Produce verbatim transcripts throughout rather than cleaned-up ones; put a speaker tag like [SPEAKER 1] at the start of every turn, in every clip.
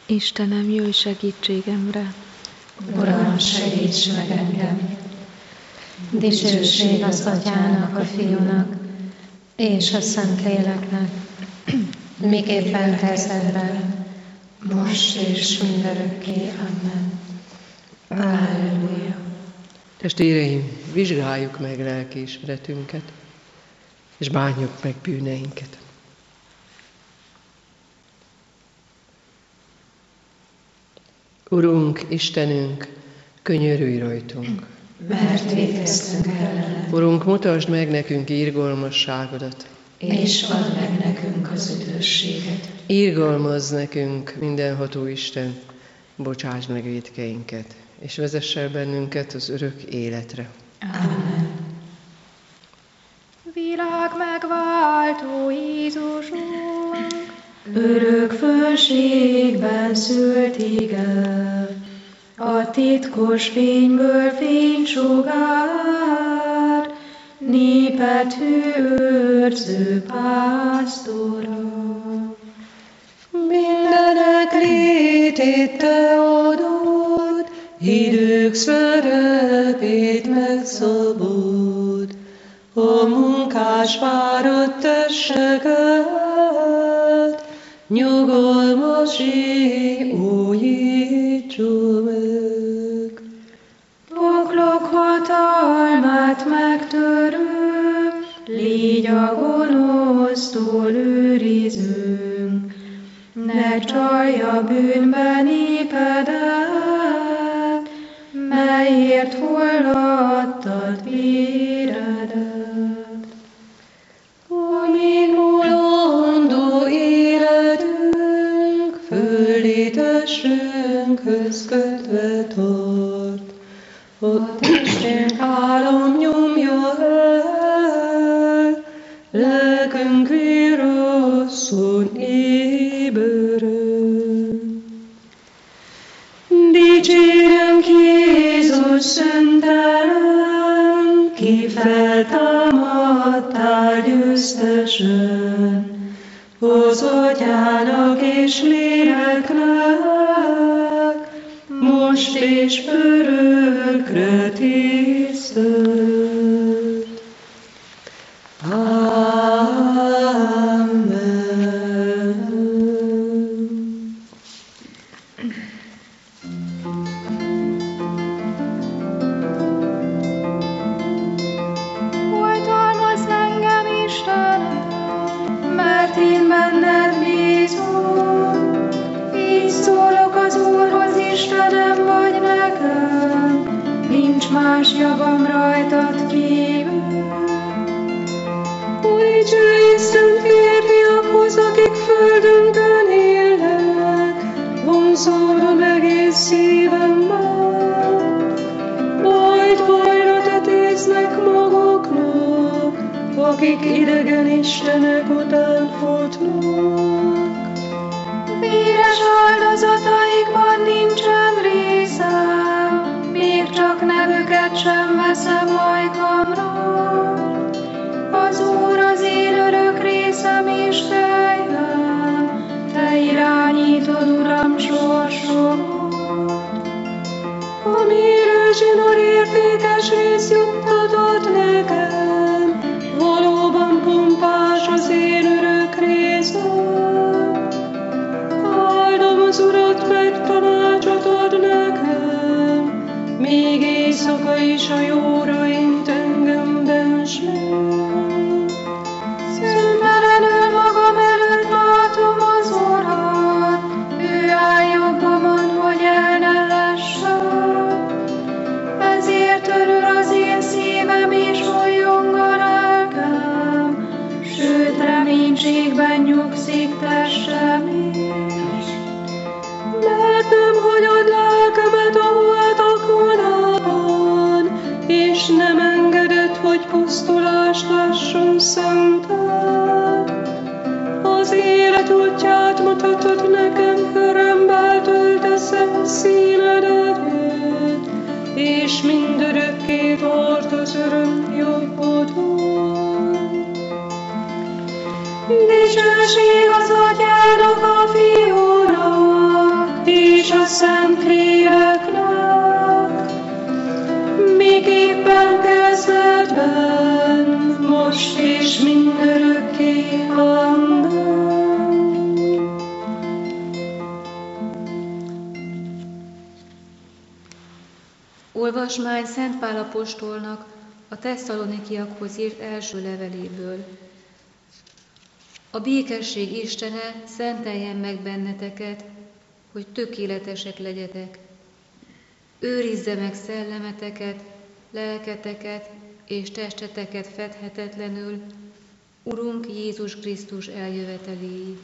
[SPEAKER 1] Istenem, jöjj segítségemre!
[SPEAKER 2] Uram, segíts meg engem! Dicsőség az Atyának, a Fiúnak és a Szentléleknek, miképpen kezdetben, most és mindörökké. Amen. Halleluja!
[SPEAKER 3] Testvéreim, vizsgáljuk meg lelkiismeretünket, és bánjuk meg bűneinket. Urunk, Istenünk, könyörülj rajtunk!
[SPEAKER 2] Mert vétkeztünk ellene.
[SPEAKER 3] Urunk, mutasd meg nekünk irgalmasságodat,
[SPEAKER 2] és add meg nekünk az üdvösséget.
[SPEAKER 3] Irgalmazz nekünk, mindenható Isten, bocsáss meg vétkeinket, és vezess el bennünket az örök életre.
[SPEAKER 2] Amen.
[SPEAKER 4] Világ megváltó Jézusunk,
[SPEAKER 2] örök fönségben szült ige, a titkos fényből fénysugár, népet hűőrző pásztora.
[SPEAKER 5] Mindenek létét te adod, idők szerepét megszabod, a munkás fáradt testeket, nyugalmas éj újítsa meg.
[SPEAKER 4] poklok hatalmát megtörő, légy a gonosztól őrizünk, ne csalja bűnbe népedet, melyért fulladtad véredet.
[SPEAKER 5] Amíg mulandó életünk, földi testünkhöz kötve tart, a testünk álom nyomja el, lelkünk vírosszon éberen. Dicsérünk Jézus szentelen, ki feltámadtál győztesen, az Atyának és Léleknek, most és örökre tisztelt. Amen.
[SPEAKER 4] Oltalmazz engem, Istenem, mert én benned bízom. Így szólok az Úrhoz, Istenem vagy nekem, nincs más javam rajtad kívül.
[SPEAKER 5] Újítsd Isten férfiakhoz, akik földünkön élnek, vonzódom egész szívemmel. Majd bajra tetéznek maguknak, akik idegen istenek után futnak.
[SPEAKER 4] Véres áldozataikban nincsen részem, még csak nevüket sem veszem ajkamra. Az Úr az én örök részem és helyem, te irányítod, Uram, sorsomat.
[SPEAKER 5] Amire zsinór értékes rész juttatod nekem, valóban pompás az én örök részem. Áldom az Urat, mert tanácsot ad nekem, még éjszaka is a jóra int engem benség.
[SPEAKER 4] Szüntelenül magam előtt látom az Urat, ő áll jobbamon, hogy el ne lessek. Ezért örül az én szívem és újjong a lelkem, sőt reménységben nyugszik testem is.
[SPEAKER 5] Mert nem hagyod lelkemet a holtak vonában, és nem engeded, hogy pusztulást lásson szented. Az élet útját mutatod nekem, örömmel tölteszem színedet, és mindörökké tart az öröm jobbodon.
[SPEAKER 4] Dicsőség az Atyának, a Fiúnak
[SPEAKER 5] a Szentléleknek, miképpen kezdetben, most és mindörökké. Amen.
[SPEAKER 2] Olvasmány Szent Pál apostolnak a Tesszalonikiakhoz írt első leveléből. A békesség Istene szenteljen meg benneteket, hogy tökéletesek legyetek. Őrizze meg szellemeteket, lelketeket és testeteket fedhetetlenül, Urunk Jézus Krisztus eljöveteléig.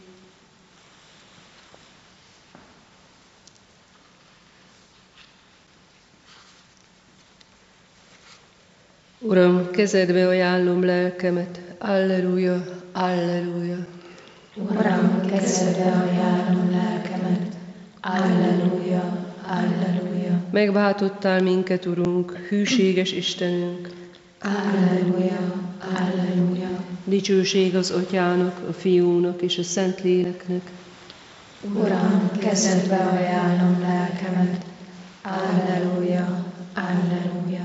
[SPEAKER 3] Uram, kezedbe ajánlom lelkemet, alleluja, alleluja.
[SPEAKER 2] Uram, kezedbe ajánlom lelkemet, alleluja, alleluja.
[SPEAKER 3] Megváltottál minket, Urunk, hűséges Istenünk.
[SPEAKER 2] Alleluja, alleluja.
[SPEAKER 3] Dicsőség az Atyának, a Fiúnak és a Szentléleknek.
[SPEAKER 2] Uram, kezedbe ajánlom lelkemet, alleluja, alleluja.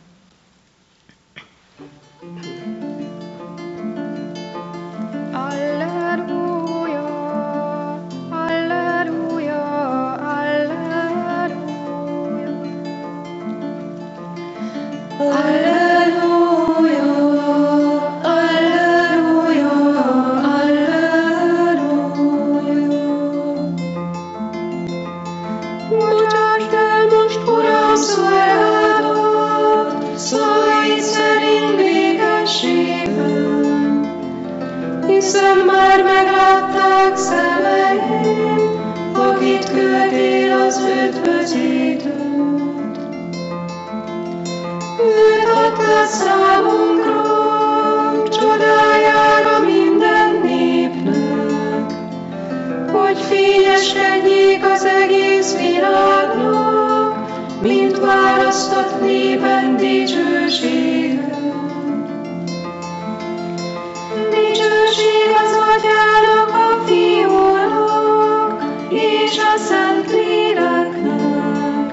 [SPEAKER 4] Alleluja, alleluja, alleluja.
[SPEAKER 5] Alleluja, alleluja, alleluja. Bocsásd el most, Uram, szolgálatot, szavaid szerint békességben, hiszen már meglátták szemeim, akit küldtél az üdvözítőt. Őt adtad számunkra, csodájára minden népnek, hogy fényeskedjék az egész világnak, mint választott népen dicsőséget. Dicsőség az Atyának, a Fiúnak és a Szentléleknek,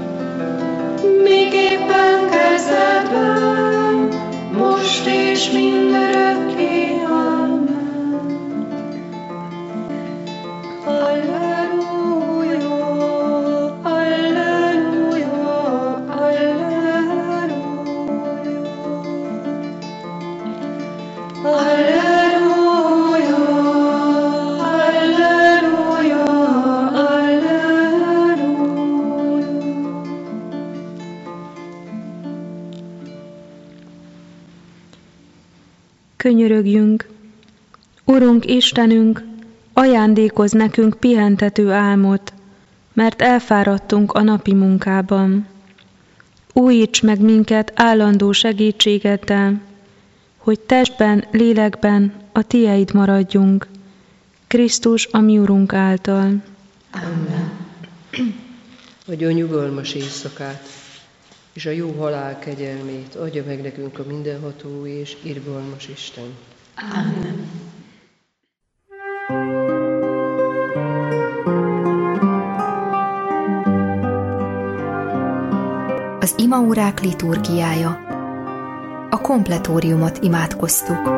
[SPEAKER 5] miképpen kezdetben, most és mindörökké. Amen. Alleluja, alleluja, alleluja. Alleluja, alleluja, alleluja.
[SPEAKER 1] Könyörögjünk! Urunk Istenünk, ajándékozz nekünk pihentető álmot, mert elfáradtunk a napi munkában. Újíts meg minket állandó segítségeddel, hogy testben, lélekben a Tieid maradjunk, Krisztus a mi Urunk által.
[SPEAKER 2] Amen.
[SPEAKER 3] Adja a nyugalmas éjszakát, és a jó halál kegyelmét adja meg nekünk a mindenható és irgalmas Isten.
[SPEAKER 2] Amen.
[SPEAKER 6] Az imaórák liturgiája. A kompletóriumot imádkoztuk.